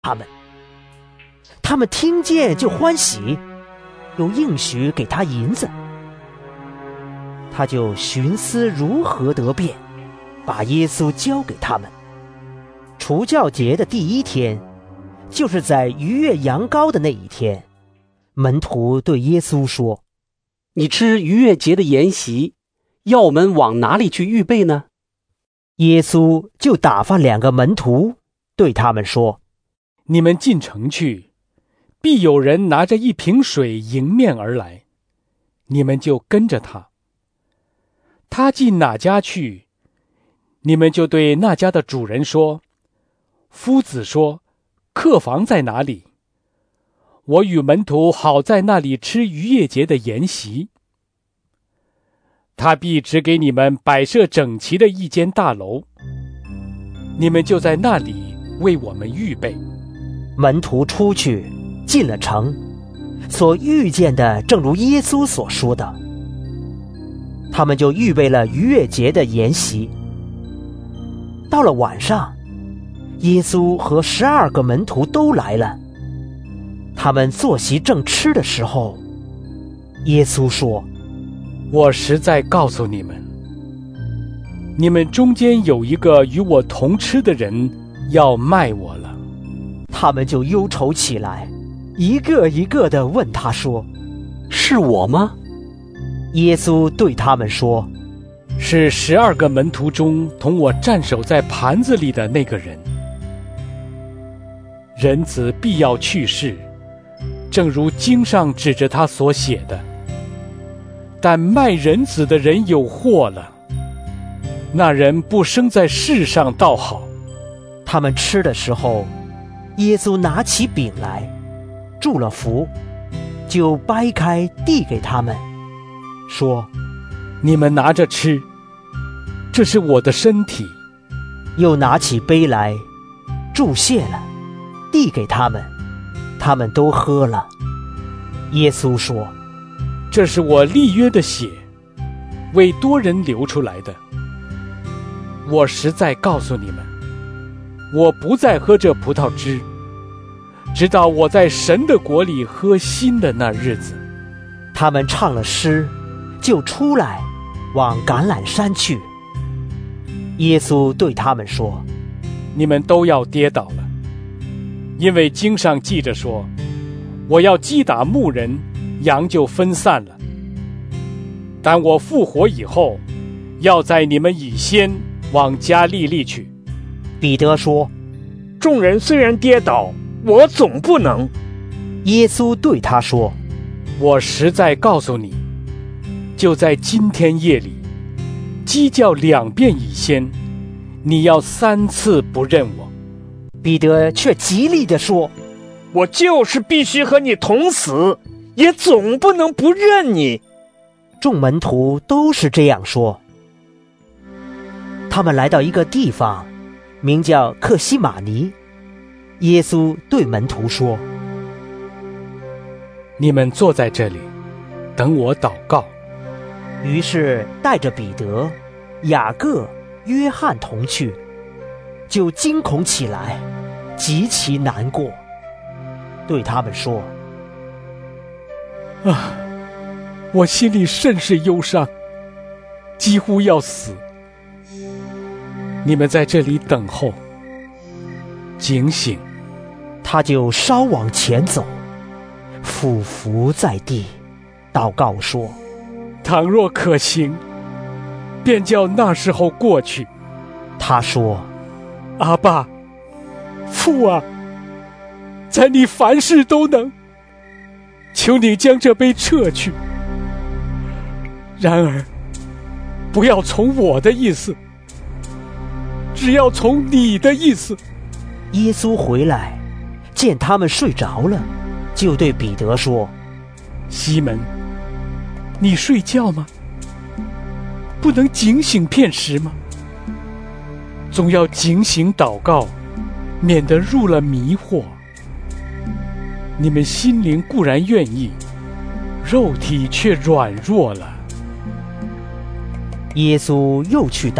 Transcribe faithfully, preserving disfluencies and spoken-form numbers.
他们。他们听见就欢喜，又应许给他银子。他就寻思如何得便，把耶稣交给他们。除酵节的第一天，就是在逾越羊羔的那一天，门徒对耶稣说： 你吃逾越节的筵席，要我们往哪里去预备呢？ 耶稣就打发两个门徒，对他们说： 你们进城去，必有人拿着一瓶水迎面而来，你们就跟着他。他进哪家去，你们就对那家的主人说：夫子说，客房在哪里？我与门徒好在那里吃逾越节的筵席。他必指给你们摆设整齐的一间大楼，你们就在那里为我们预备。 门徒出去进了城，所遇见的正如耶稣所说的，他们就预备了逾越节的筵席。到了晚上，耶稣和十二个门徒都来了。他们坐席正吃的时候，耶稣说： 我实在告诉你们，你们中间有一个与我同吃的人要卖我了。 他们就忧愁起来，一个一个地问他说： 是我吗？ 耶稣对他们说： 是十二个门徒中同我站守在盘子里的那个人。人子必要去世，正如经上指着他所写的。但卖人子的人有祸了，那人不生在世上倒好。 他们吃的时候，耶稣拿起饼来，祝了福，就掰开递给他们，说： 你们拿着吃，这是我的身体。 又拿起杯来，祝谢了，递给他们，他们都喝了。耶稣说： 这是我立约的血，为多人流出来的。我实在告诉你们，我不再喝这葡萄汁，直到我在神的国里喝新的那日子。 他们唱了诗，就出来往橄榄山去。耶稣对他们说： 你们都要跌倒了，因为经上记着说，我要击打牧人，羊就分散了。但我复活以后，要在你们以先往加利利去。 彼得说： 众人虽然跌倒，我总不能。 耶稣对他说： 我实在告诉你，就在今天夜里，鸡叫两遍以先，你要三次不认我。 彼得却极力地说： 我就是必须和你同死，也总不能不认你。 众门徒都是这样说。他们来到一个地方，名叫客西马尼。耶稣对门徒说： 你们坐在这里，等我祷告。 于是带着彼得、雅各、约翰同去，就惊恐起来，极其难过，对他们说： 啊，我心里甚是忧伤，几乎要死。你们在这里等候，警醒。 他就稍往前走，俯伏在地，祷告说： 倘若可行，便叫那时候过去。 他说： 阿爸，父啊，在你凡事都能，求你将这杯撤去。然而不要从我的意思，只要从你的意思。 耶稣回来，见他们睡着了，就对彼得说： 西门，你睡觉吗？不能警醒片时吗？总要警醒祷告，免得入了迷惑。你们心灵固然愿意，肉体却软弱了。 耶稣又去